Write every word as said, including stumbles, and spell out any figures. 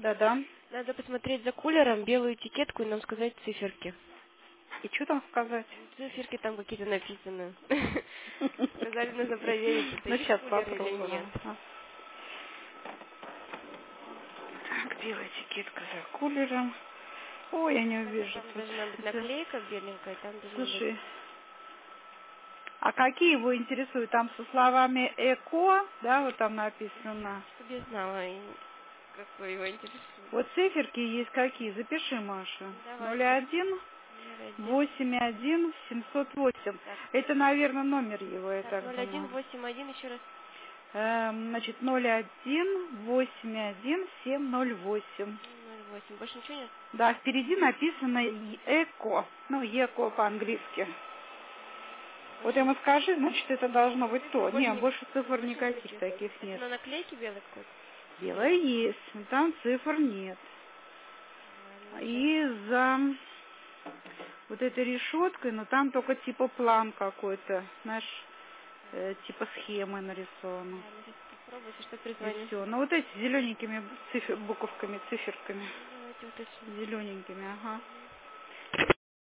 Да-да. Надо посмотреть за кулером, белую этикетку и нам сказать циферки. И что там сказать? Циферки там какие-то написаны. Сказали, нужно проверить, это Ну, есть сейчас кулер или попробуем. нет. Так, белая этикетка за кулером. Ой, я не увижу. Там Тут. должна быть наклейка беленькая, там должна быть... Слушай, а какие его интересуют? Там со словами «эко», да, вот там написано. Чтобы я знала, какой его интересует. Вот циферки есть какие? Запиши, Маша. Давай. ноль один восемь один семьсот восемь. Это, наверное, номер его, я так ноль один думаю. восемь один, еще раз. Эм, значит, ноль один восемь один семь ноль восемь. ноль восемь. Больше ничего нет? Да, впереди написано «эко». Ну, «эко» по-английски. Вот ему скажи, значит, это должно быть то. Больше Нет, не- больше цифр больше никаких никаких. таких Это нет. на наклейке белый какой-то? Белое есть, но там цифр нет. И за вот этой решеткой, но там только типа план какой-то, знаешь, э, типа схемы нарисованы. Ладно, сейчас попробую, если что, И перезвоню. все. Ну вот эти зелененькими цифер, буковками, циферками. Давайте уточним. Зелененькими, ага.